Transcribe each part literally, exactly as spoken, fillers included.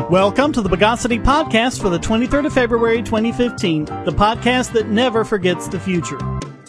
Welcome to the Bogosity Podcast for the twenty-third of February, twenty fifteen, the podcast that never forgets the future.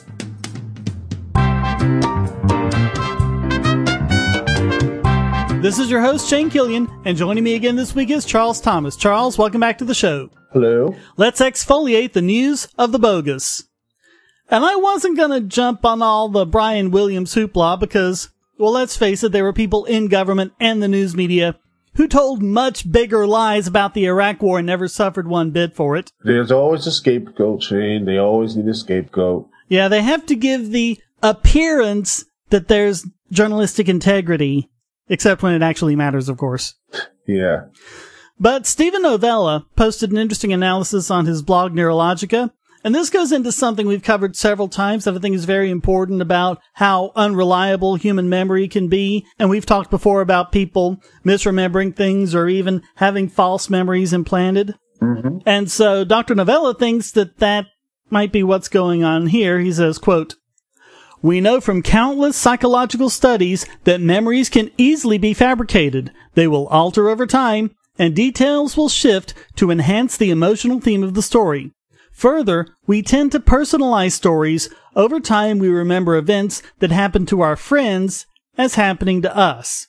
This is your host, Shane Killian, and joining me again this week is Charles Thomas. Charles, welcome back to the show. Hello. Let's exfoliate the news of the bogus. And I wasn't going to jump on all the Brian Williams hoopla because, well, let's face it, there were people in government and the news media who told much bigger lies about the Iraq War and never suffered one bit for it. There's always a scapegoat, Shane. They always need a scapegoat. Yeah, they have to give the appearance that there's journalistic integrity, except when it actually matters, of course. Yeah. But Steven Novella posted an interesting analysis on his blog Neurologica, and this goes into something we've covered several times that I think is very important about how unreliable human memory can be. And we've talked before about people misremembering things or even having false memories implanted. Mm-hmm. And so Doctor Novella thinks that that might be what's going on here. He says, quote, "We know from countless psychological studies that memories can easily be fabricated. They will alter over time, and details will shift to enhance the emotional theme of the story. Further, we tend to personalize stories. Over time, we remember events that happened to our friends as happening to us.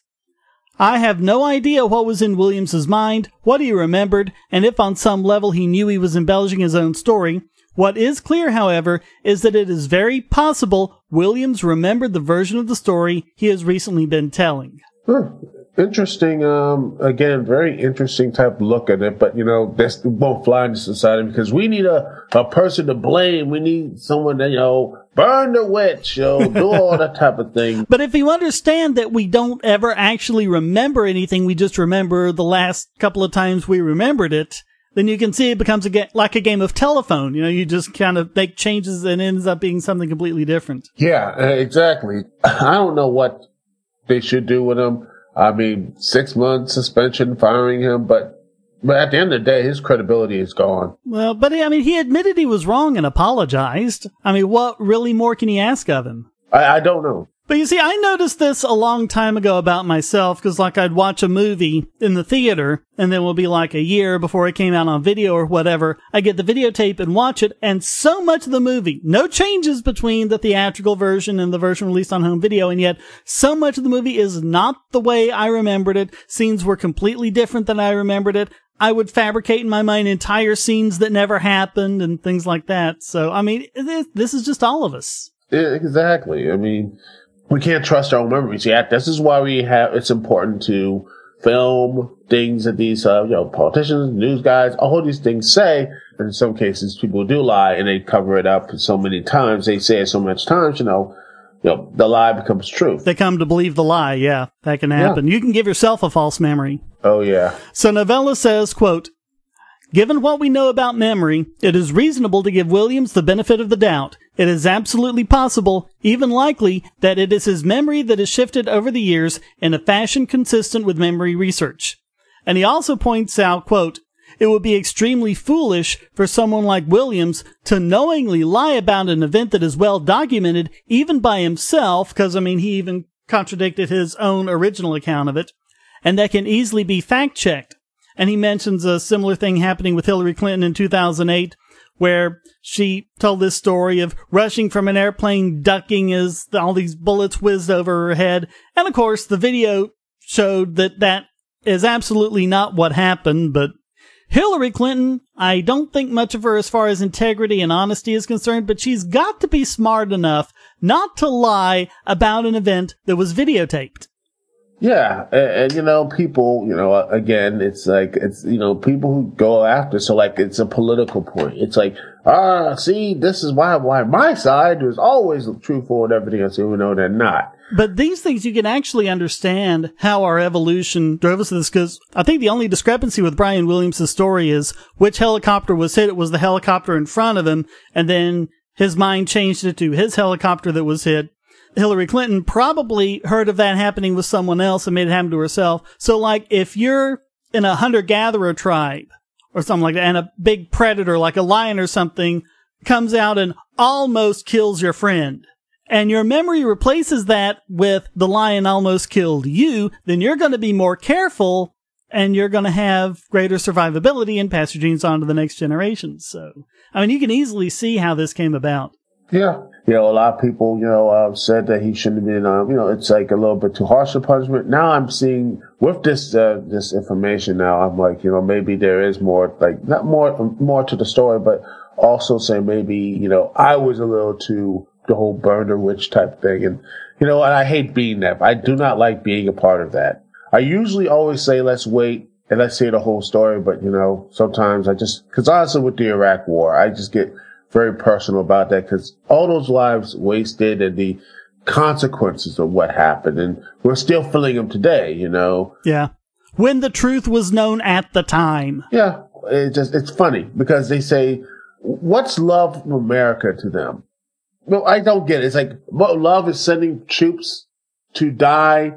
I have no idea what was in Williams's mind, what he remembered, and if on some level he knew he was embellishing his own story. What is clear, however, is that it is very possible Williams remembered the version of the story he has recently been telling." Huh. Interesting, um, again, very interesting type of look at it, but, you know, this won't fly in society because we need a, a person to blame. We need someone that, you know, burn the witch, you know, do all that type of thing. But if you understand that we don't ever actually remember anything, we just remember the last couple of times we remembered it, then you can see it becomes a ga- like a game of telephone. You know, you just kind of make changes and it ends up being something completely different. Yeah, exactly. I don't know what they should do with him. I mean, six months suspension, firing him, but, but at the end of the day, his credibility is gone. Well, but I mean, he admitted he was wrong and apologized. I mean, what really more can he ask of him? I, I don't know. But you see, I noticed this a long time ago about myself, because like I'd watch a movie in the theater, and then it will be like a year before it came out on video or whatever. I get the videotape and watch it, and so much of the movie, no changes between the theatrical version and the version released on home video, and yet so much of the movie is not the way I remembered it. Scenes were completely different than I remembered it. I would fabricate in my mind entire scenes that never happened and things like that. So, I mean, this is just all of us. Yeah, exactly. I mean, we can't trust our own memories yet. This is why we have, it's important to film things that these, uh, you know, politicians, news guys, all these things say. And in some cases, people do lie and they cover it up so many times. They say it so much times, you know, you know, the lie becomes truth. They come to believe the lie. Yeah, that can happen. Yeah. You can give yourself a false memory. Oh, yeah. So Novella says, quote, "Given what we know about memory, it is reasonable to give Williams the benefit of the doubt. It is absolutely possible, even likely, that it is his memory that has shifted over the years in a fashion consistent with memory research." And he also points out, quote, "It would be extremely foolish for someone like Williams to knowingly lie about an event that is well documented, even by himself," because, I mean, he even contradicted his own original account of it, "and that can easily be fact-checked." And he mentions a similar thing happening with Hillary Clinton in two thousand eight, where she told this story of rushing from an airplane, ducking as all these bullets whizzed over her head. And of course, the video showed that that is absolutely not what happened. But Hillary Clinton, I don't think much of her as far as integrity and honesty is concerned, but she's got to be smart enough not to lie about an event that was videotaped. Yeah, and, and, you know, people, you know, again, it's like, it's, you know, people who go after, so like, it's a political point. It's like, ah, see, this is why, why my side was always truthful and everything else, even though they're not. But these things, you can actually understand how our evolution drove us to this, because I think the only discrepancy with Brian Williams' story is which helicopter was hit. It was the helicopter in front of him, and then his mind changed it to his helicopter that was hit. Hillary Clinton probably heard of that happening with someone else and made it happen to herself. So, like, if you're in a hunter-gatherer tribe or something like that, and a big predator, like a lion or something, comes out and almost kills your friend, and your memory replaces that with the lion almost killed you, then you're going to be more careful and you're going to have greater survivability and pass your genes on to the next generation. So, I mean, you can easily see how this came about. Yeah. You know, a lot of people, you know, uh, said that he shouldn't have been, um, you know, it's like a little bit too harsh a punishment. Now I'm seeing with this, uh, this information now, I'm like, you know, maybe there is more, like, not more, more to the story, but also say maybe, you know, I was a little too, the whole burner witch type thing. And, you know, and I hate being that. I do not like being a part of that. I usually always say, let's wait and let's hear the whole story. But, you know, sometimes I just, cause honestly with the Iraq war, I just get very personal about that because all those lives wasted and the consequences of what happened. And we're still feeling them today, you know? Yeah. When the truth was known at the time. Yeah. It just, it's funny because they say, what's love from America to them? No, I don't get it. It's like, love is sending troops to die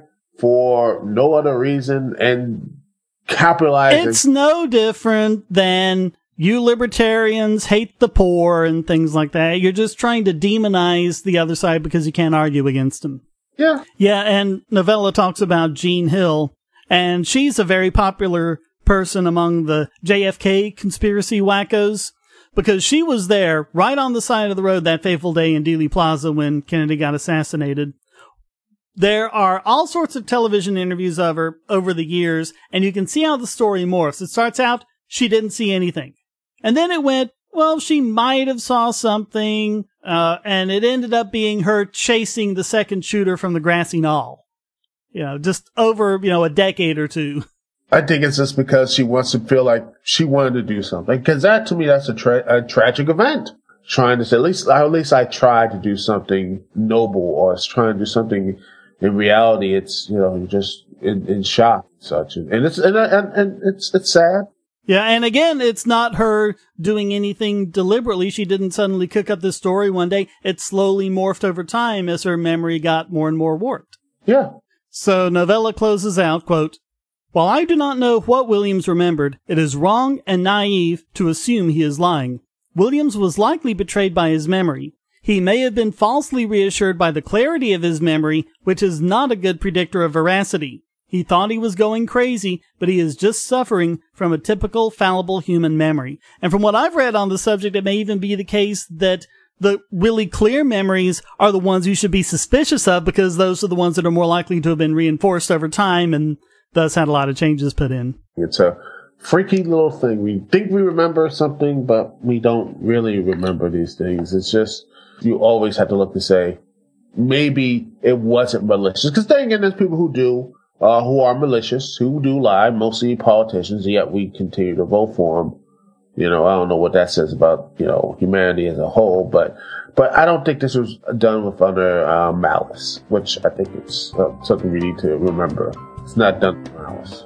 for no other reason and capitalizing. It's no different than you libertarians hate the poor and things like that. You're just trying to demonize the other side because you can't argue against them. Yeah. Yeah, and Novella talks about Jean Hill, and she's a very popular person among the J F K conspiracy wackos because she was there right on the side of the road that fateful day in Dealey Plaza when Kennedy got assassinated. There are all sorts of television interviews of her over the years, and you can see how the story morphs. It starts out, she didn't see anything. And then it went, well, she might have saw something, uh, and it ended up being her chasing the second shooter from the grassy knoll. You know, just over, you know, a decade or two. I think it's just because she wants to feel like she wanted to do something. Because that, to me, that's a, tra- a tragic event. Trying to say, at least, at least I tried to do something noble, or it's trying to do something. In reality, it's, you know, you're just in, in shock and such. And it's, and, and, and it's, it's sad. Yeah, and again, it's not her doing anything deliberately. She didn't suddenly cook up this story one day. It slowly morphed over time as her memory got more and more warped. Yeah. So Novella closes out, quote, "While I do not know what Williams remembered, it is wrong and naive to assume he is lying. Williams was likely betrayed by his memory. He may have been falsely reassured by the clarity of his memory, which is not a good predictor of veracity. He thought he was going crazy, but he is just suffering from a typical fallible human memory." And from what I've read on the subject, it may even be the case that the really clear memories are the ones you should be suspicious of because those are the ones that are more likely to have been reinforced over time and thus had a lot of changes put in. It's a freaky little thing. We think we remember something, but we don't really remember these things. It's just, you always have to look to say, maybe it wasn't malicious. Because then again, there's people who do. Uh, who are malicious, who do lie, mostly politicians, yet we continue to vote for them. You know, I don't know what that says about, you know, humanity as a whole, but, but I don't think this was done with under, uh, malice, which I think it's uh, something we need to remember. It's not done with malice.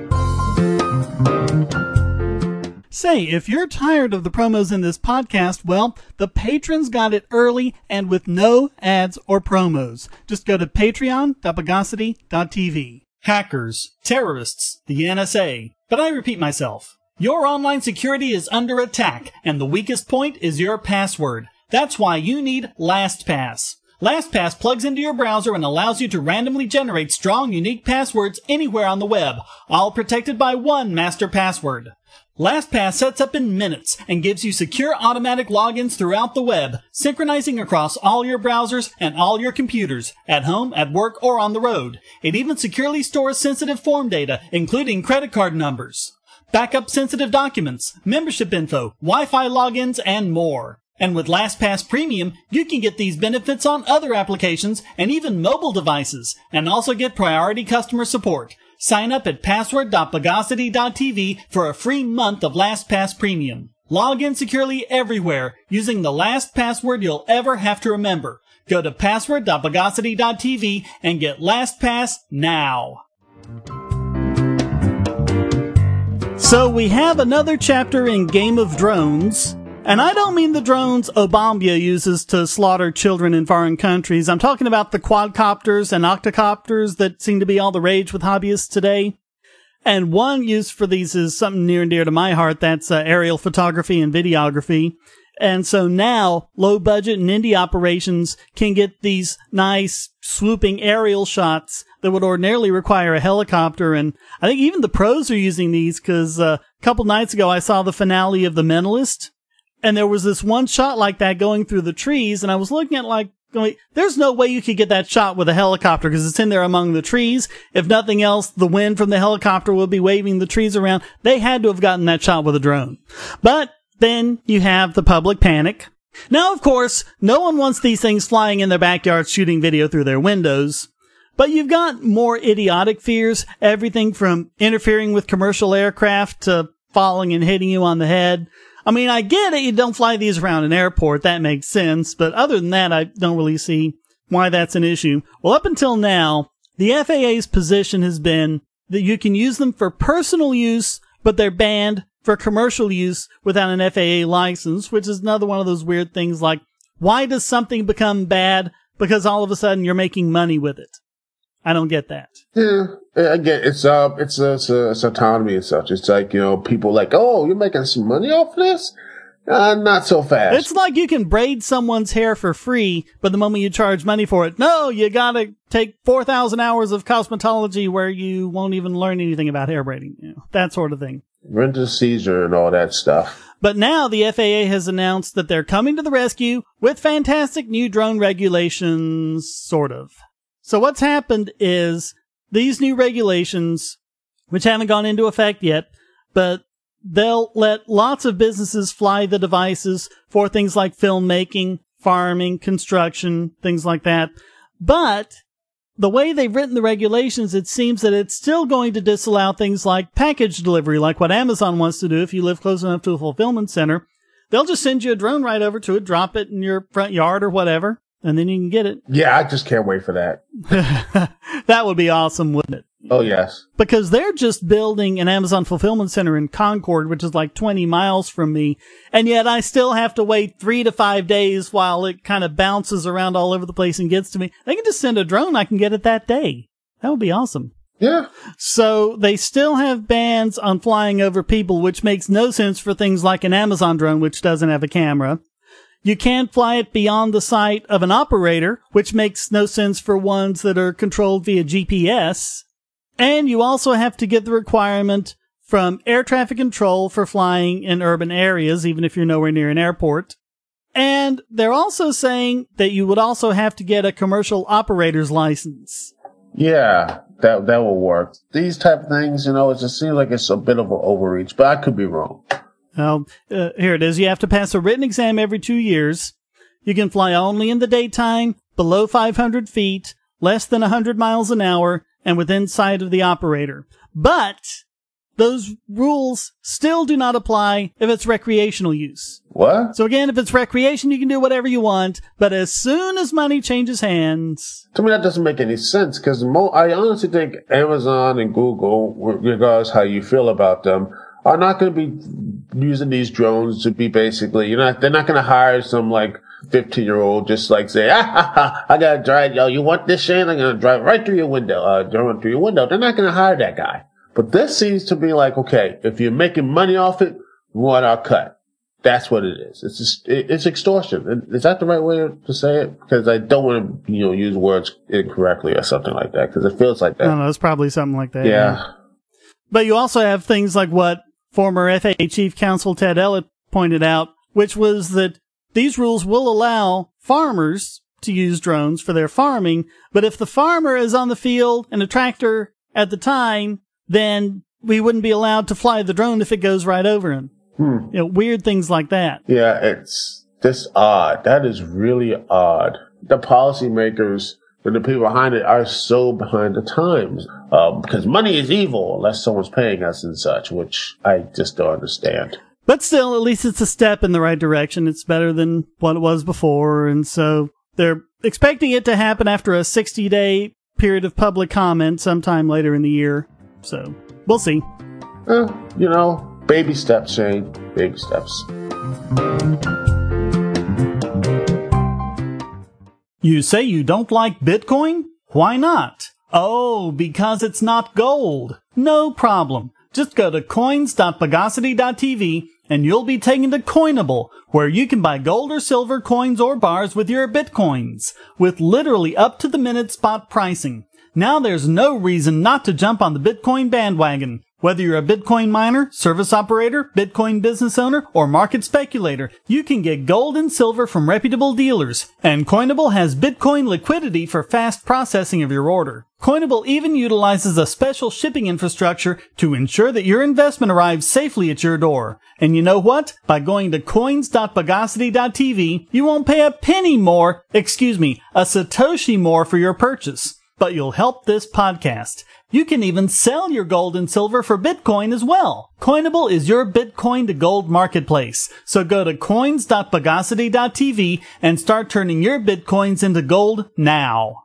Say, if you're tired of the promos in this podcast, well, the patrons got it early and with no ads or promos. Just go to patreon dot bogosity dot t v. Hackers, terrorists, the N S A. But I repeat myself. Your online security is under attack, and the weakest point is your password. That's why you need LastPass. LastPass plugs into your browser and allows you to randomly generate strong, unique passwords anywhere on the web, all protected by one master password. LastPass sets up in minutes and gives you secure automatic logins throughout the web, synchronizing across all your browsers and all your computers, at home, at work, or on the road. It even securely stores sensitive form data, including credit card numbers, backup sensitive documents, membership info, Wi-Fi logins, and more. And with LastPass Premium, you can get these benefits on other applications and even mobile devices, and also get priority customer support. Sign up at password dot bogosity dot t v for a free month of LastPass Premium. Log in securely everywhere using the last password you'll ever have to remember. Go to password dot bogosity dot t v and get LastPass now. So we have another chapter in Game of Drones. And I don't mean the drones Obama uses to slaughter children in foreign countries. I'm talking about the quadcopters and octocopters that seem to be all the rage with hobbyists today. And one use for these is something near and dear to my heart. That's uh, aerial photography and videography. And so now low budget and indie operations can get these nice swooping aerial shots that would ordinarily require a helicopter. And I think even the pros are using these because uh, a couple nights ago I saw the finale of The Mentalist, and there was this one shot like that going through the trees, and I was looking at like, going, there's no way you could get that shot with a helicopter because it's in there among the trees. If nothing else, the wind from the helicopter will be waving the trees around. They had to have gotten that shot with a drone. But then you have the public panic. Now, of course, no one wants these things flying in their backyards shooting video through their windows. But you've got more idiotic fears, everything from interfering with commercial aircraft to falling and hitting you on the head. I mean, I get it, you don't fly these around an airport, that makes sense, but other than that, I don't really see why that's an issue. Well, up until now, the F A A's position has been that you can use them for personal use, but they're banned for commercial use without an F A A license, which is another one of those weird things like, why does something become bad because all of a sudden you're making money with it? I don't get that. Yeah, again, it's uh, it's uh, it's, uh, it's autonomy and such. It's like, you know, people like, oh, you're making some money off of this? Uh, not so fast. It's like you can braid someone's hair for free, but the moment you charge money for it, no, you gotta take four thousand hours of cosmetology where you won't even learn anything about hair braiding. You know, that sort of thing. Rent a Caesar and all that stuff. But now the F A A has announced that they're coming to the rescue with fantastic new drone regulations, sort of. So what's happened is these new regulations, which haven't gone into effect yet, but they'll let lots of businesses fly the devices for things like filmmaking, farming, construction, things like that. But the way they've written the regulations, it seems that it's still going to disallow things like package delivery, like what Amazon wants to do if you live close enough to a fulfillment center. They'll just send you a drone right over to it, drop it in your front yard or whatever, and then you can get it. Yeah, I just can't wait for that. That would be awesome, wouldn't it? Oh, yes. Because they're just building an Amazon fulfillment center in Concord, which is like twenty miles from me. And yet I still have to wait three to five days while it kind of bounces around all over the place and gets to me. They can just send a drone. I can get it that day. That would be awesome. Yeah. So they still have bans on flying over people, which makes no sense for things like an Amazon drone, which doesn't have a camera. You can't fly it beyond the sight of an operator, which makes no sense for ones that are controlled via G P S. And you also have to get the requirement from air traffic control for flying in urban areas, even if you're nowhere near an airport. And they're also saying that you would also have to get a commercial operator's license. Yeah, that that will work. These type of things, you know, it just seems like it's a bit of an overreach, but I could be wrong. Well, uh, here it is. You have to pass a written exam every two years. You can fly only in the daytime, below five hundred feet, less than one hundred miles an hour, and within sight of the operator. But those rules still do not apply if it's recreational use. What? So again, if it's recreation, you can do whatever you want, but as soon as money changes hands... To me, that doesn't make any sense, because mo- I honestly think Amazon and Google, regardless how you feel about them, are not going to be using these drones to be basically, you know, they're not going to hire some, like, fifteen-year-old just, like, say, ah, ha, ha, I got to drive, yo, you want this shit? I'm going to drive right through your window, uh, drive through your window. They're not going to hire that guy. But this seems to be like, okay, if you're making money off it, we want our cut. That's what it is. It's just, it's extortion. Is that the right way to say it? Because I don't want to, you know, use words incorrectly or something like that, because it feels like that. I don't know, it's probably something like that. Yeah. yeah. But you also have things like what former F A A Chief Counsel Ted Ellett pointed out, which was that these rules will allow farmers to use drones for their farming, but if the farmer is on the field and a tractor at the time, then we wouldn't be allowed to fly the drone if it goes right over him. Hmm. You know, weird things like that. Yeah, it's just odd. That is really odd. The policymakers and the people behind it are so behind the times. Um, because money is evil unless someone's paying us and such, which I just don't understand. But still, at least it's a step in the right direction. It's better than what it was before. And so they're expecting it to happen after a sixty-day period of public comment sometime later in the year. So we'll see. Eh, you know, baby steps, Shane. Baby steps. You say you don't like Bitcoin? Why not? Oh, because it's not gold. No problem. Just go to coins dot pagosity dot t v and you'll be taken to Coinable, where you can buy gold or silver coins or bars with your Bitcoins, with literally up-to-the-minute spot pricing. Now there's no reason not to jump on the Bitcoin bandwagon. Whether you're a Bitcoin miner, service operator, Bitcoin business owner, or market speculator, you can get gold and silver from reputable dealers. And Coinable has Bitcoin liquidity for fast processing of your order. Coinable even utilizes a special shipping infrastructure to ensure that your investment arrives safely at your door. And you know what? By going to coins dot bogosity dot t v, you won't pay a penny more, excuse me, a Satoshi more for your purchase. But you'll help this podcast. You can even sell your gold and silver for Bitcoin as well. Coinable is your Bitcoin to gold marketplace. So go to coins dot bogosity dot t v and start turning your Bitcoins into gold now.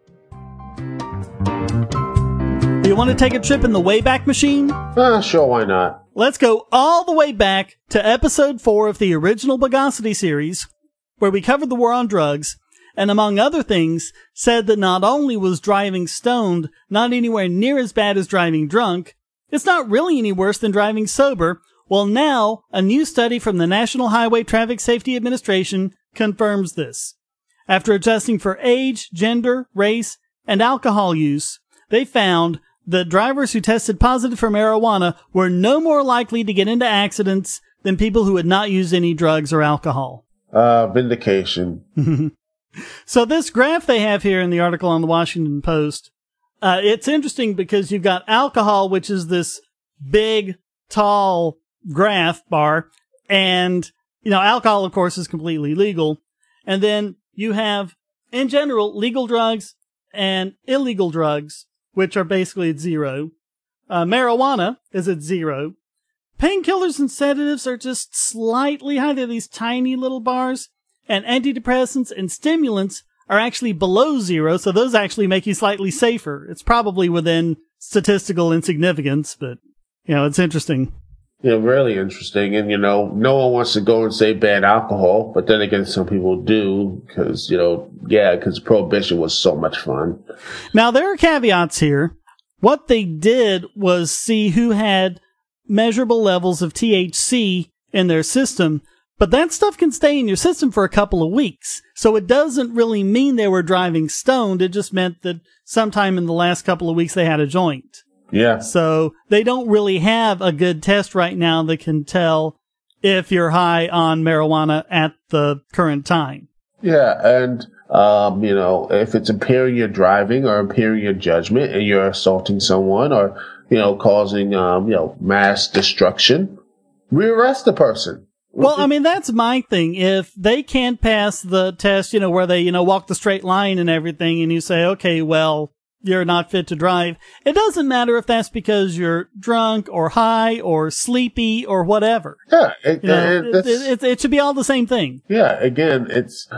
Do you want to take a trip in the Wayback Machine? Uh, sure, why not? Let's go all the way back to episode four of the original Bogosity series, where we covered the war on drugs, and among other things, said that not only was driving stoned not anywhere near as bad as driving drunk, it's not really any worse than driving sober. Well, now, a new study from the National Highway Traffic Safety Administration confirms this. After adjusting for age, gender, race, and alcohol use, they found that drivers who tested positive for marijuana were no more likely to get into accidents than people who had not used any drugs or alcohol. Uh, vindication. So this graph they have here in the article on the Washington Post, uh, it's interesting because you've got alcohol, which is this big, tall graph bar, and, you know, alcohol, of course, is completely legal. And then you have, in general, legal drugs and illegal drugs, which are basically at zero. Uh, marijuana is at zero. Painkillers and sedatives are just slightly high. They're these tiny little bars. And antidepressants and stimulants are actually below zero, so those actually make you slightly safer. It's probably within statistical insignificance, but, you know, it's interesting. Yeah, really interesting. And, you know, no one wants to go and say ban alcohol, but then again, some people do because, you know, yeah, because prohibition was so much fun. Now, there are caveats here. What they did was see who had measurable levels of T H C in their system, but that stuff can stay in your system for a couple of weeks. So it doesn't really mean they were driving stoned. It just meant that sometime in the last couple of weeks they had a joint. Yeah. So they don't really have a good test right now that can tell if you're high on marijuana at the current time. Yeah. And, um, you know, if it's impairing your driving or impairing your judgment and you're assaulting someone or, you know, causing, um, you know, mass destruction, rearrest the person. Well, I mean, that's my thing. If they can't pass the test, you know, where they, you know, walk the straight line and everything, and you say, okay, well, you're not fit to drive, it doesn't matter if that's because you're drunk or high or sleepy or whatever. Yeah. It, you know, it, it, it, it should be all the same thing. Yeah. Again, it's,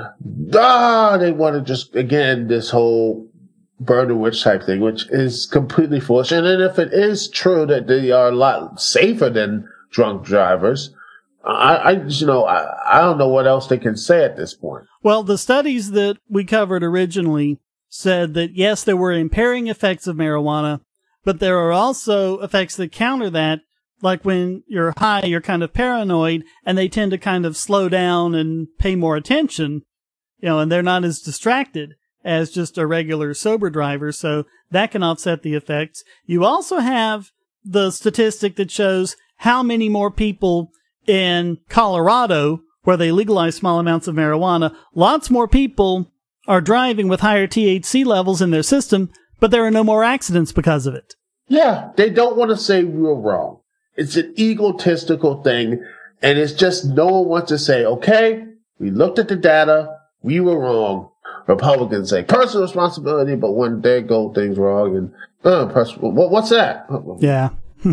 ah, they want to just, again, this whole burden witch type thing, which is completely foolish. And then if it is true that they are a lot safer than drunk drivers, I, I, you know, I, I don't know what else they can say at this point. Well, the studies that we covered originally said that, yes, there were impairing effects of marijuana, but there are also effects that counter that. Like when you're high, you're kind of paranoid, and they tend to kind of slow down and pay more attention, you know, and they're not as distracted as just a regular sober driver, so that can offset the effects. You also have the statistic that shows how many more people in Colorado, where they legalize small amounts of marijuana, lots more people are driving with higher T H C levels in their system, but there are no more accidents because of it. Yeah, they don't want to say we were wrong. It's an egotistical thing, and it's just no one wants to say, okay, we looked at the data, we were wrong. Republicans say personal responsibility, but when they go things wrong, and uh, personal, what, what's that? Yeah.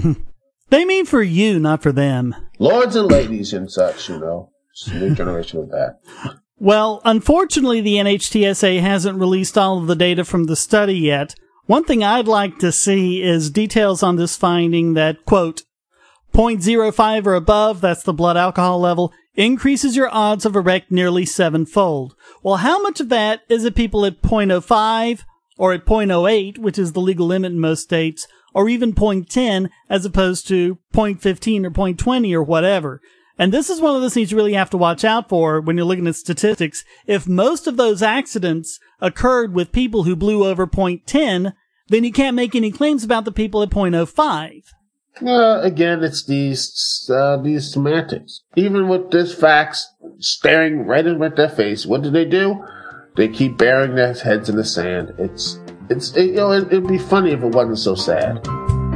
They mean for you, not for them. Lords and ladies and such, you know. It's a new generation of that. Well, unfortunately, the N H T S A hasn't released all of the data from the study yet. One thing I'd like to see is details on this finding that, quote, zero point zero five or above, that's the blood alcohol level, increases your odds of a wreck nearly sevenfold. Well, how much of that is it people at zero point zero five or at zero point zero eight, which is the legal limit in most states, or even zero point one zero as opposed to zero point one five or zero point two zero or whatever? And this is one of the things you really have to watch out for when you're looking at statistics. If most of those accidents occurred with people who blew over point one zero, then you can't make any claims about the people at point zero five. Uh, again, it's these uh, these semantics. Even with this facts staring right in their face, what do they do? They keep burying their heads in the sand. It's it's it, you know it, it'd be funny if it wasn't so sad.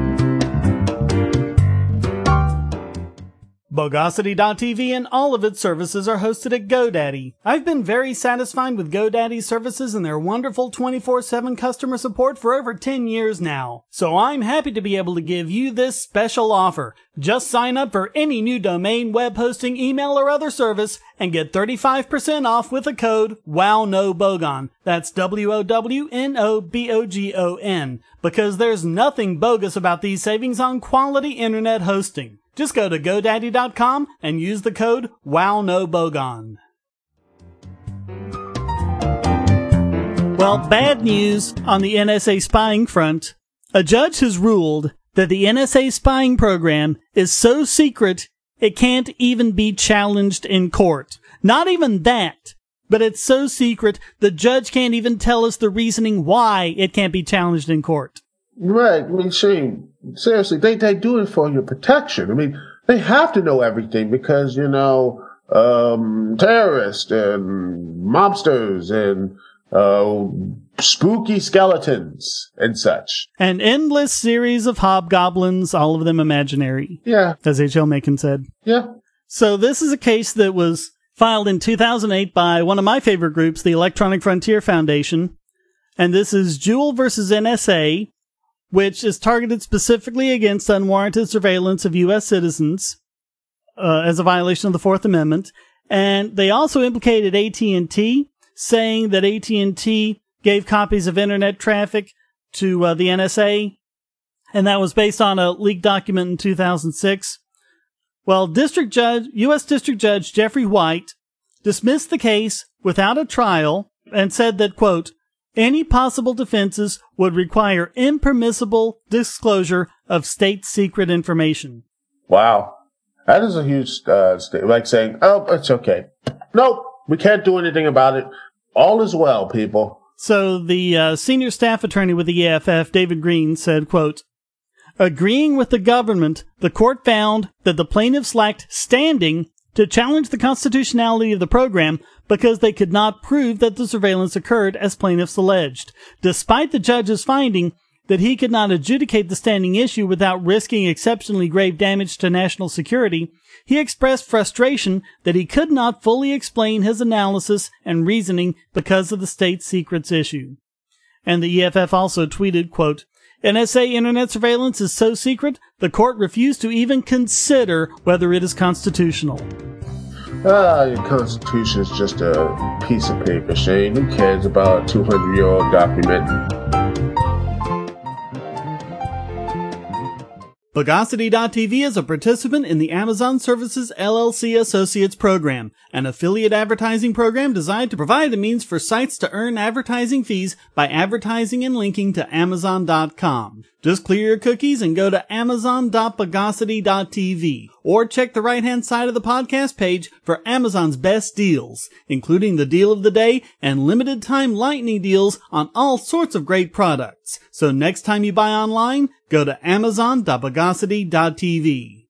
Bogosity dot T V and all of its services are hosted at GoDaddy. I've been very satisfied with GoDaddy's services and their wonderful twenty-four seven customer support for over ten years now. So I'm happy to be able to give you this special offer. Just sign up for any new domain, web hosting, email, or other service and get thirty-five percent off with the code WOWNOBOGON. That's W O W N O B O G O N. Because there's nothing bogus about these savings on quality internet hosting. Just go to GoDaddy dot com and use the code WOWNOBOGON. Well, bad news on the N S A spying front. A judge has ruled that the N S A spying program is so secret it can't even be challenged in court. Not even that, but it's so secret the judge can't even tell us the reasoning why it can't be challenged in court. Right. I mean, Shane, seriously, they, they do it for your protection. I mean, they have to know everything because, you know, um, terrorists and mobsters and uh, spooky skeletons and such. An endless series of hobgoblins, all of them imaginary. Yeah. As H L Macon said. Yeah. So this is a case that was filed in two thousand eight by one of my favorite groups, the Electronic Frontier Foundation. And this is Jewel versus N S A, which is targeted specifically against unwarranted surveillance of U S citizens uh, as a violation of the Fourth Amendment. And they also implicated A T and T, saying that A T and T gave copies of internet traffic to uh, the N S A, and that was based on a leaked document in two thousand six. Well, District Judge, U S District Judge Jeffrey White dismissed the case without a trial and said that, quote, any possible defenses would require impermissible disclosure of state secret information. Wow. That is a huge, uh, st- like saying, oh, it's okay. Nope, we can't do anything about it. All is well, people. So the uh, senior staff attorney with the E F F, David Green, said, quote, agreeing with the government, the court found that the plaintiffs lacked standing to challenge the constitutionality of the program because they could not prove that the surveillance occurred as plaintiffs alleged. Despite the judge's finding that he could not adjudicate the standing issue without risking exceptionally grave damage to national security, he expressed frustration that he could not fully explain his analysis and reasoning because of the state secrets issue. And the E F F also tweeted, quote, N S A internet surveillance is so secret, the court refused to even consider whether it is constitutional. Ah, your Constitution is just a piece of paper, Shane. Who cares about a two hundred year old document? Bogosity dot T V is a participant in the Amazon Services L L C Associates program, an affiliate advertising program designed to provide the means for sites to earn advertising fees by advertising and linking to Amazon dot com. Just clear your cookies and go to Amazon dot Bogosity dot T V, or check the right-hand side of the podcast page for Amazon's best deals, including the deal of the day and limited-time lightning deals on all sorts of great products. So next time you buy online, go to Amazon dot Bogosity dot T V.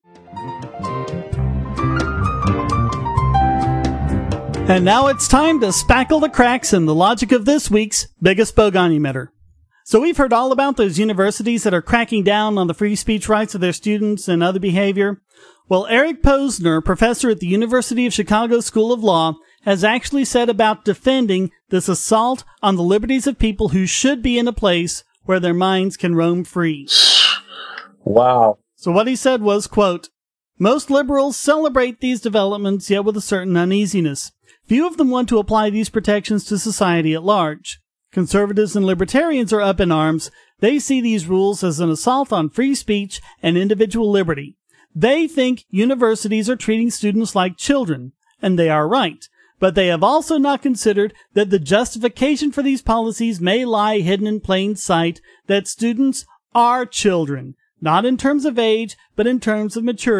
And now it's time to spackle the cracks in the logic of this week's biggest bogon emitter. So we've heard all about those universities that are cracking down on the free speech rights of their students and other behavior. Well, Eric Posner, professor at the University of Chicago School of Law, has actually said about defending this assault on the liberties of people who should be in a place where their minds can roam free. Wow. So what he said was, quote, most liberals celebrate these developments, yet with a certain uneasiness. Few of them want to apply these protections to society at large. Conservatives and libertarians are up in arms. They see these rules as an assault on free speech and individual liberty. They think universities are treating students like children, and they are right. But they have also not considered that the justification for these policies may lie hidden in plain sight, that students are children, not in terms of age, but in terms of maturity.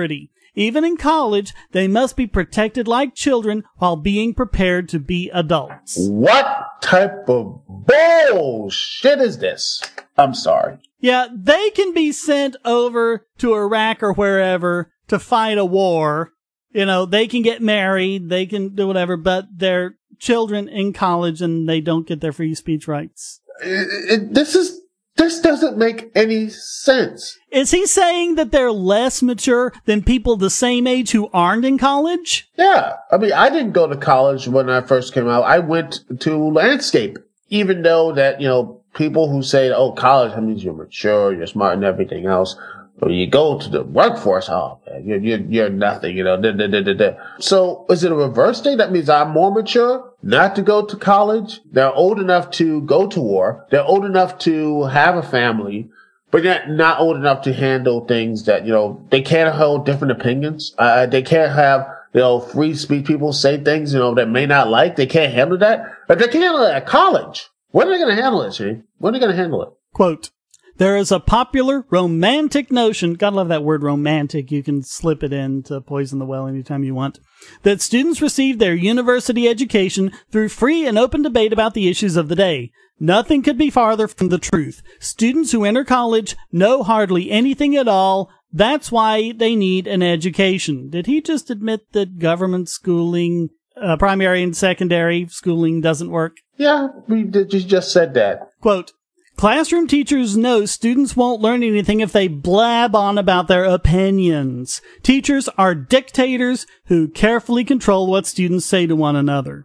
Even in college, they must be protected like children while being prepared to be adults. What type of bullshit is this? I'm sorry. Yeah, they can be sent over to Iraq or wherever to fight a war. You know, they can get married, they can do whatever, but they're children in college and they don't get their free speech rights. It, it, this is, this doesn't make any sense. Is he saying that they're less mature than people the same age who aren't in college? Yeah. I mean, I didn't go to college when I first came out. I went to landscape, even though that, you know, people who say, oh, college, that means you're mature, you're smart and everything else. When you go to the workforce, oh, man, you're, you're, you're nothing, you know. Da, da, da, da, da. So is it a reverse thing? That means I'm more mature not to go to college. They're old enough to go to war. They're old enough to have a family, but they're not old enough to handle things that, you know, they can't hold different opinions. Uh, they can't have, you know, free speech people say things, you know, that may not like. They can't handle that. But they can't handle it at college. When are they going to handle it, Shane? When are they going to handle it? Quote, there is a popular romantic notion, gotta love that word romantic, you can slip it in to poison the well anytime you want, that students receive their university education through free and open debate about the issues of the day. Nothing could be farther from the truth. Students who enter college know hardly anything at all. That's why they need an education. Did he just admit that government schooling, uh, primary and secondary schooling doesn't work? Yeah, we did, you just said that. Quote, classroom teachers know students won't learn anything if they blab on about their opinions. Teachers are dictators who carefully control what students say to one another.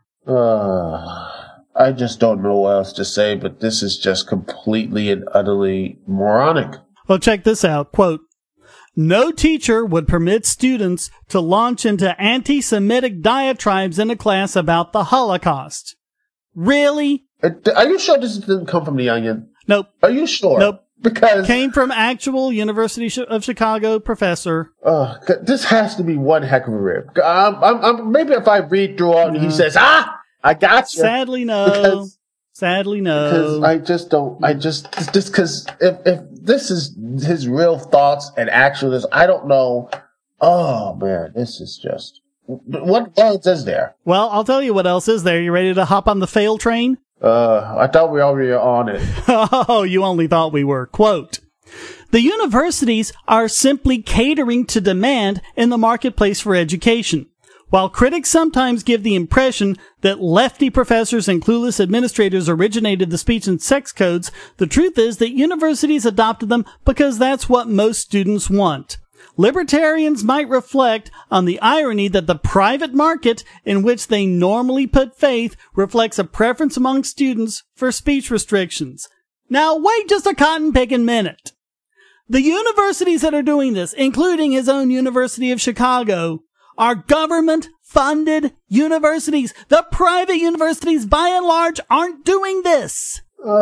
Uh, I just don't know what else to say, but this is just completely and utterly moronic. Well, check this out. Quote, no teacher would permit students to launch into anti-Semitic diatribes in a class about the Holocaust. Really? Are you sure this didn't come from The Onion? Nope. Are you sure? Nope. Because came from actual University of Chicago professor. Uh, this has to be one heck of a rip. I'm, I'm, I'm, maybe if I read through all, and he says, "Ah, I got you." Sadly, no. Because, Sadly, no. Because I just don't. I just just because if if this is his real thoughts and actualness, I don't know. Oh man, this is just what else is there? Well, I'll tell you what else is there. You ready to hop on the fail train? Uh, I thought we already were on it. Oh, you only thought we were. Quote, the universities are simply catering to demand in the marketplace for education. While critics sometimes give the impression that lefty professors and clueless administrators originated the speech and sex codes, the truth is that universities adopted them because that's what most students want. Libertarians might reflect on the irony that the private market in which they normally put faith reflects a preference among students for speech restrictions. Now, wait just a cotton-picking minute. The universities that are doing this, including his own University of Chicago, are government-funded universities. The private universities, by and large, aren't doing this.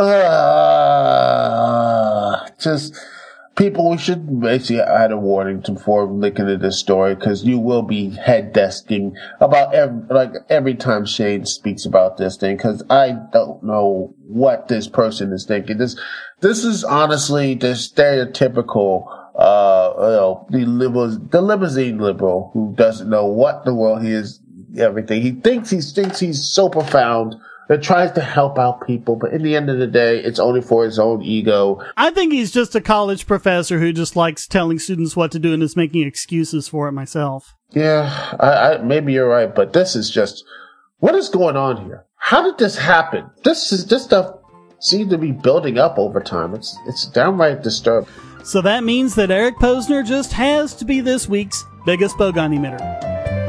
Uh, just... People, we should basically add a warning before linking to this story, because you will be head desking about every, like every time Shane speaks about this thing, because I don't know what this person is thinking. This, this is honestly the stereotypical, uh, you know, the liberal, the limousine liberal who doesn't know what the world he is, everything. He thinks he thinks he's so profound. That tries to help out people, but in the end of the day, it's only for his own ego. I think he's just a college professor who just likes telling students what to do and is making excuses for it myself. Yeah, I, I, maybe you're right, but this is just, what is going on here? How did this happen? This is, this stuff seems to be building up over time. It's, it's downright disturbing. So that means that Eric Posner just has to be this week's biggest bogon emitter.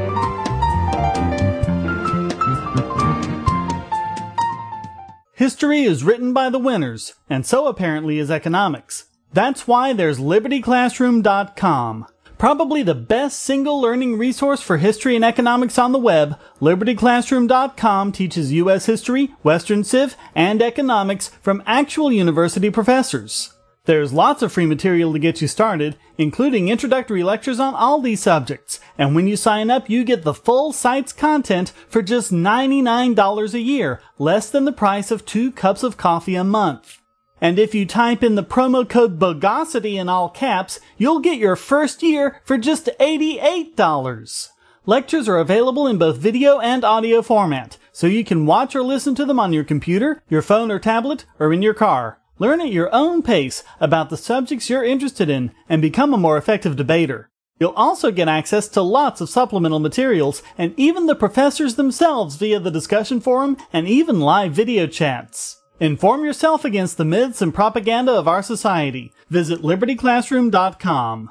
History is written by the winners, and so apparently is economics. That's why there's Liberty Classroom dot com. Probably the best single learning resource for history and economics on the web, Liberty Classroom dot com teaches U S history, Western Civ, and economics from actual university professors. There's lots of free material to get you started, including introductory lectures on all these subjects. And when you sign up, you get the full site's content for just ninety-nine dollars a year, less than the price of two cups of coffee a month. And if you type in the promo code Bogosity in all caps, you'll get your first year for just eighty-eight dollars. Lectures are available in both video and audio format, so you can watch or listen to them on your computer, your phone or tablet, or in your car. Learn at your own pace about the subjects you're interested in and become a more effective debater. You'll also get access to lots of supplemental materials and even the professors themselves via the discussion forum and even live video chats. Inform yourself against the myths and propaganda of our society. Visit liberty classroom dot com.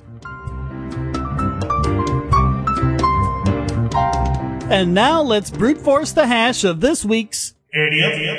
And now let's brute force the hash of this week's Idiot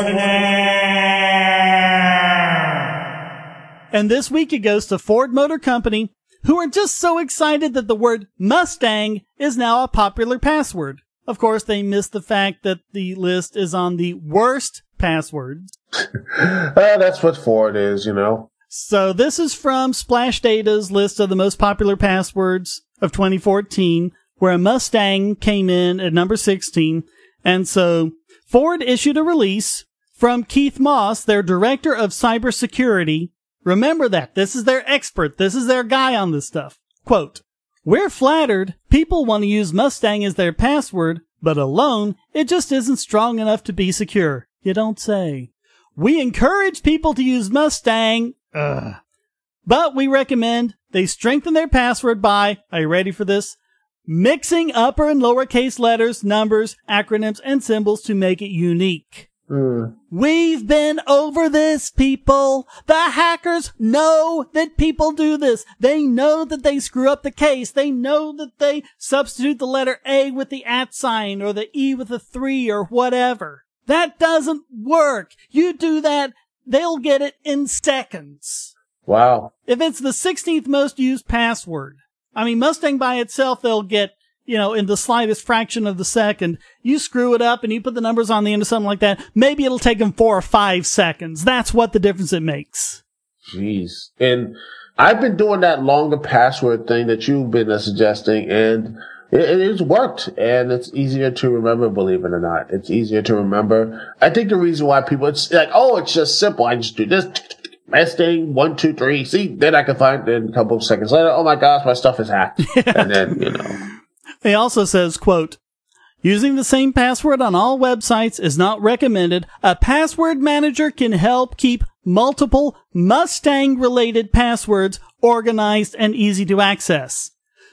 Extraordinaire. And this week it goes to Ford Motor Company, who are just so excited that the word Mustang is now a popular password. Of course, they missed the fact that the list is on the worst passwords. uh, that's what Ford is, you know. So this is from Splash Data's list of the most popular passwords of twenty fourteen, where a Mustang came in at number sixteen. And so Ford issued a release from Keith Moss, their director of cybersecurity. Remember that. This is their expert. This is their guy on this stuff. Quote, "We're flattered people want to use Mustang as their password, but alone, it just isn't strong enough to be secure. You don't say. We encourage people to use Mustang, ugh. But we recommend they strengthen their password by, are you ready for this? Mixing upper and lowercase letters, numbers, acronyms, and symbols to make it unique." Mm. We've been over this, people. The hackers know that people do this. They know that they screw up the case. They know that they substitute the letter A with the at sign or the E with a three or whatever. That doesn't work. You do that, they'll get it in seconds. Wow. If it's the sixteenth most used password, I mean, Mustang by itself, they'll get, you know, in the slightest fraction of the second. You screw it up and you put the numbers on the end of something like that, maybe it'll take them four or five seconds. That's what the difference it makes. Jeez. And I've been doing that longer password thing that you've been uh, suggesting, and it, it has worked. And it's easier to remember, believe it or not. It's easier to remember. I think the reason why people, it's like, oh, it's just simple. I just do this. Mustang, one, two, three. See, then I can find it a couple of seconds later. Oh my gosh, my stuff is hacked. Yeah. And then, you know. He also says, quote, "Using the same password on all websites is not recommended. A password manager can help keep multiple Mustang-related passwords organized and easy to access."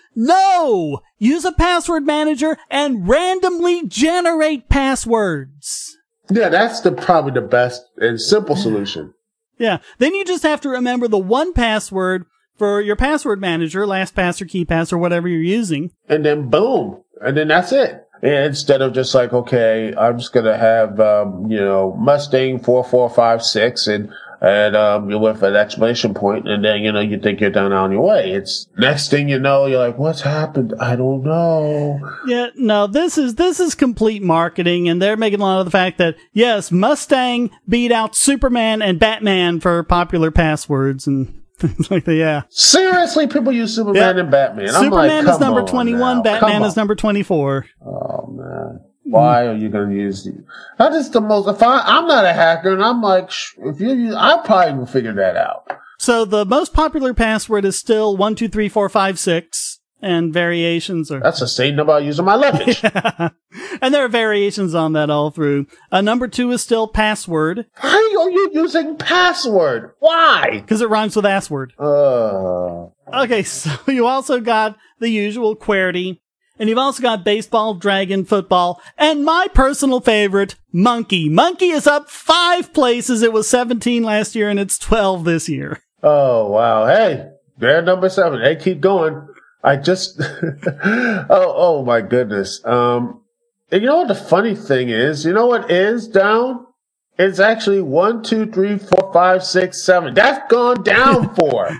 No! Use a password manager and randomly generate passwords. Yeah, that's the probably the best and simple solution. Yeah. Then you just have to remember the one password for your password manager, LastPass or KeePass or whatever you're using. And then boom. And then that's it. And instead of just like, okay, I'm just going to have, um, you know, Mustang four four five six and, and, um, you're with an exclamation point, and then, you know, you think you're done on your way. It's next thing you know, you're like, what's happened? I don't know. Yeah, no, this is, this is complete marketing, and they're making a lot of the fact that, yes, Mustang beat out Superman and Batman for popular passwords and things like that, yeah. Seriously, people use Superman yep. and Batman. I'm Superman like, is number twenty-one, now. Batman is number twenty-four. Oh, man. Why are you going to use these? That is the most, if I, I'm not a hacker, and I'm like, if you use, I probably will figure that out. So the most popular password is still one, two, three, four, five, six, and variations are. That's the same number I use on my luggage. Yeah. And there are variations on that all through. Uh, number two is still password. Why are you using password? Why? Because it rhymes with assword. Uh. Okay, so you also got the usual QWERTY. And you've also got baseball, dragon, football, and my personal favorite, monkey. Monkey is up five places. It was seventeen last year, and it's twelve this year. Oh, wow. Hey, they're number seven. Hey, keep going. I just, oh, oh my goodness. Um, and you know what the funny thing is? You know what is down? It's actually one, two, three, four, five, six, seven. That's gone down four.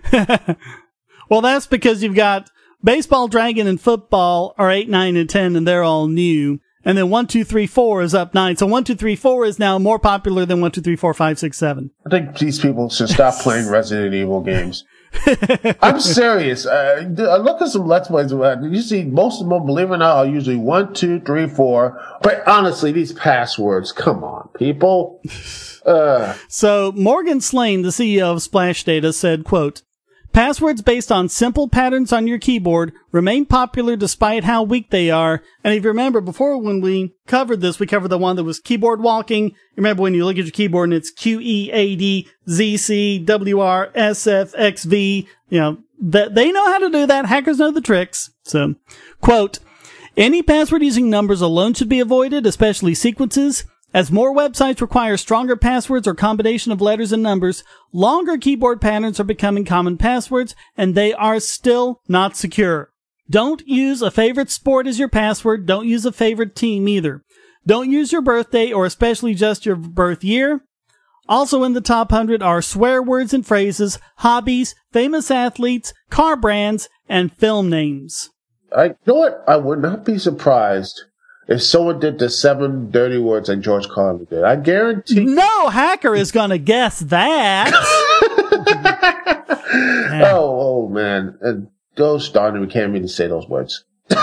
Well, that's because you've got baseball, dragon, and football are eight, nine, and ten, and they're all new. And then one, two, three, four is up nine. So one, two, three, four is now more popular than one, two, three, four, five, six, seven. I think these people should stop playing Resident Evil games. I'm serious. Uh, look at some Let's Plays. You see, most of them, believe it or not, are usually one, two, three, four. But honestly, these passwords, come on, people. Uh. So Morgan Slane, the C E O of Splash Data, said, quote, passwords based on simple patterns on your keyboard remain popular despite how weak they are. And if you remember, before when we covered this, we covered the one that was keyboard walking. Remember when you look at your keyboard and it's Q E A D Z C W R S F X V. You know, that they know how to do that. Hackers know the tricks. So, quote, any password using numbers alone should be avoided, especially sequences. As more websites require stronger passwords or combination of letters and numbers, longer keyboard patterns are becoming common passwords, and they are still not secure. Don't use a favorite sport as your password. Don't use a favorite team either. Don't use your birthday or especially just your birth year. Also in the top one hundred are swear words and phrases, hobbies, famous athletes, car brands, and film names. I you know what? I would not be surprised if someone did the seven dirty words like George Carlin did. I guarantee. No hacker is going to guess that. oh, oh, man. And those darn it, we can't even say those words.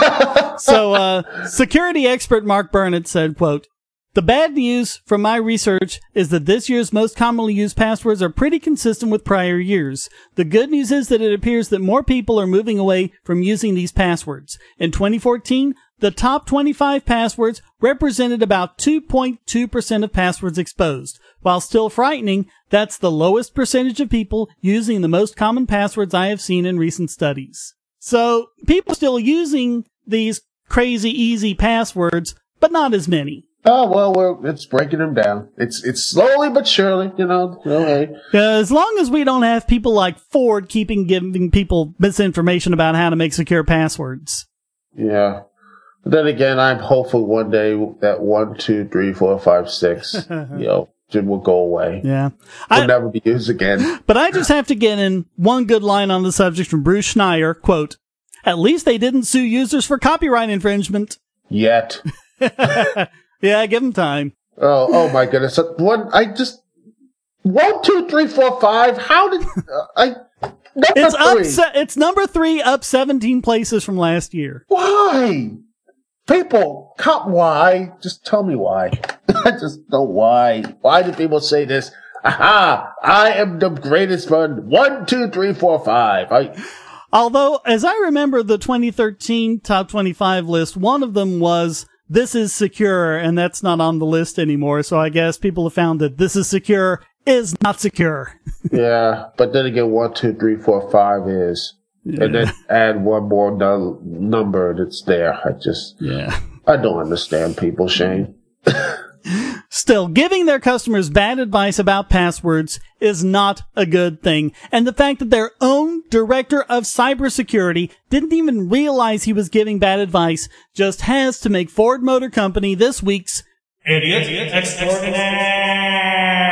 So, uh, security expert Mark Burnett said, quote, the bad news from my research is that this year's most commonly used passwords are pretty consistent with prior years. The good news is that it appears that more people are moving away from using these passwords. In twenty fourteen, the top twenty-five passwords represented about two point two percent of passwords exposed. While still frightening, that's the lowest percentage of people using the most common passwords I have seen in recent studies. So, people are still using these crazy easy passwords, but not as many. Oh, well, we're, it's breaking them down. It's it's slowly but surely, you know. You know hey. uh, as long as we don't have people like Ford keeping giving people misinformation about how to make secure passwords. Yeah. But then again, I'm hopeful one day that one, two, three, four, five, six, you know, it will go away. Yeah. Will I, never be used again. But I just have to get in one good line on the subject from Bruce Schneier, quote, at least they didn't sue users for copyright infringement. Yet. Yeah, give them time. Oh, oh my goodness. One, I just, one, two, three, four, five. How did, uh, I, number it's three. up, se- it's number three, up seventeen places from last year. Why? People, come, why? Just tell me why. I just know why. Why do people say this? Aha! I am the greatest one. One, two, three, four, five. I, Although, as I remember the twenty thirteen top twenty-five list, one of them was, this is secure, and that's not on the list anymore. So I guess people have found that this is secure is not secure. Yeah, but then again, one, two, three, four, five is. Yeah. And then add one more no- number that's there. I just, yeah, I don't understand people, Shane. Still, giving their customers bad advice about passwords is not a good thing. And the fact that their own director of cybersecurity didn't even realize he was giving bad advice just has to make Ford Motor Company this week's Idiot Extraordinaire.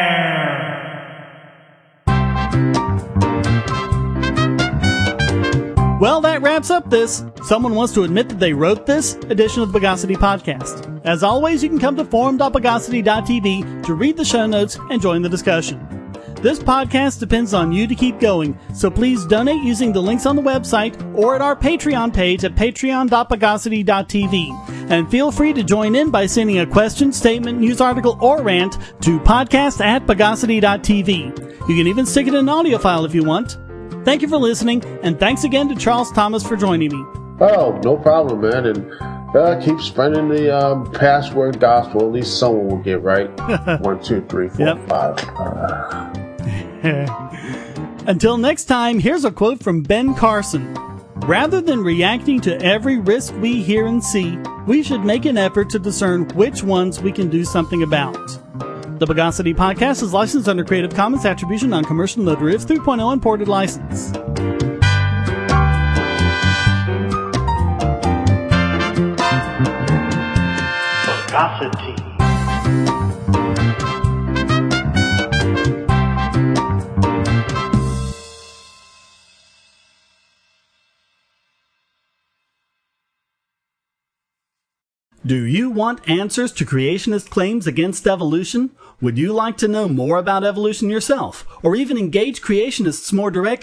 Well, that wraps up this. Someone wants to admit that they wrote this edition of the Bugosity Podcast. As always, you can come to forum dot bugosity dot t v to read the show notes and join the discussion. This podcast depends on you to keep going, so please donate using the links on the website or at our Patreon page at patreon dot bugosity dot t v. And feel free to join in by sending a question, statement, news article, or rant to podcast at bugosity dot t v. You can even stick it in an audio file if you want. Thank you for listening, and thanks again to Charles Thomas for joining me. Oh, no problem, man. And uh, keep spreading the um, password gospel. At least someone will get right. One, two, three, four, yep. five. Uh. Until next time, here's a quote from Ben Carson. Rather than reacting to every risk we hear and see, we should make an effort to discern which ones we can do something about. The Bugosity Podcast is licensed under Creative Commons Attribution Non-Commercial No Derivatives three point oh Unported License. Bugosity. Do you want answers to creationist claims against evolution? Would you like to know more about evolution yourself, or even engage creationists more directly?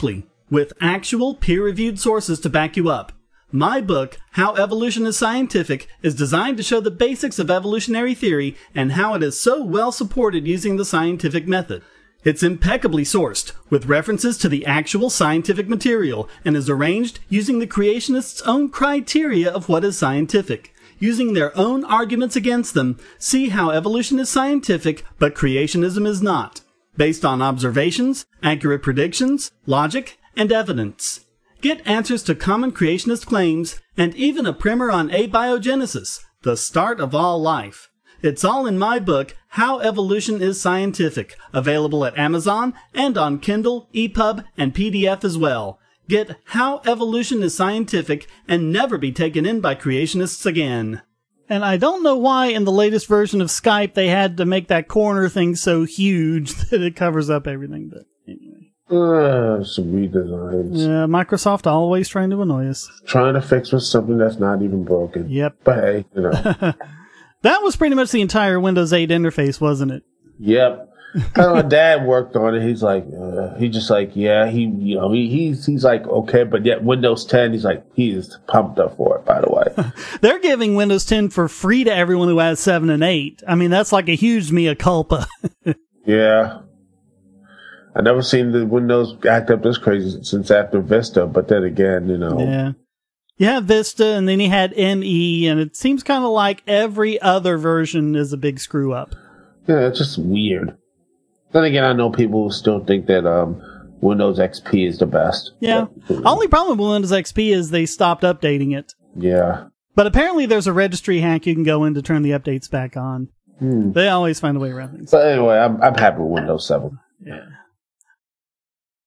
with actual peer-reviewed sources to back you up. My book, How Evolution is Scientific, is designed to show the basics of evolutionary theory and how it is so well supported using the scientific method. It's impeccably sourced, with references to the actual scientific material, and is arranged using the creationists' own criteria of what is scientific. Using their own arguments against them, see how evolution is scientific, but creationism is not, based on observations, accurate predictions, logic, and evidence. Get answers to common creationist claims, and even a primer on abiogenesis, the start of all life. It's all in my book, How Evolution is Scientific, available at Amazon and on Kindle, E P U B, and P D F as well. Get How Evolution is Scientific and never be taken in by creationists again. And I don't know why in the latest version of Skype they had to make that corner thing so huge that it covers up everything, but anyway. Uh, some redesigns. Yeah, Microsoft always trying to annoy us. Trying to fix with something that's not even broken. Yep. But hey, you know. That was pretty much the entire Windows eight interface, wasn't it? Yep. Kind of my dad worked on it. He's like, uh, he just like, yeah, he, you know, he, he's, he's like, okay, but yet Windows ten, he's like, he is pumped up for it, by the way. They're giving Windows ten for free to everyone who has seven and eight. I mean, that's like a huge mea culpa. Yeah. I've never seen the Windows act up this crazy since after Vista, but then again, you know. Yeah. You have Vista, and then you had M E, and it seems kind of like every other version is a big screw up. Yeah, it's just weird. Then again, I know people who still think that um, Windows X P is the best. Yeah. But, only problem with Windows X P is they stopped updating it. Yeah. But apparently there's a registry hack you can go in to turn the updates back on. Hmm. They always find a way around things. But anyway, I'm, I'm happy with Windows seven. Yeah.